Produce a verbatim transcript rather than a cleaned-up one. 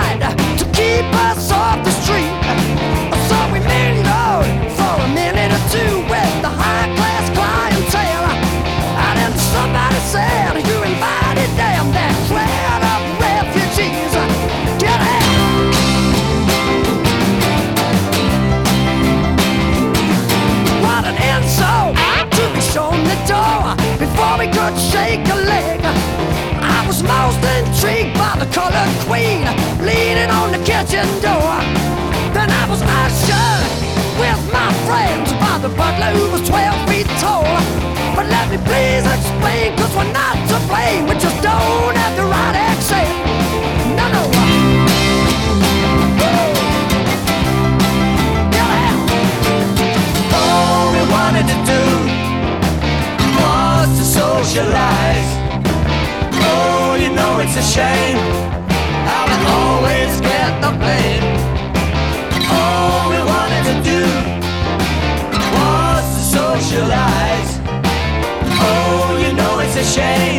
tried to keep us off the street. So we mingled for a minute or two with the high-class clientele. And then somebody said, you invited them, that crowd of refugees. Get out! What an insult to be shown the door before we could shake a leg. I was most intrigued by the colored queen leaning on the kitchen door. Then I was ushered with my friends by the butler who was twelve feet tall. But let me please explain, cause we're not to blame, we just don't have the right accent. No, no. Woo! Get out! All we wanted to do was to socialize. Oh, you know it's a shame how we always get the blame. All we wanted to do was to socialize. Oh, you know it's a shame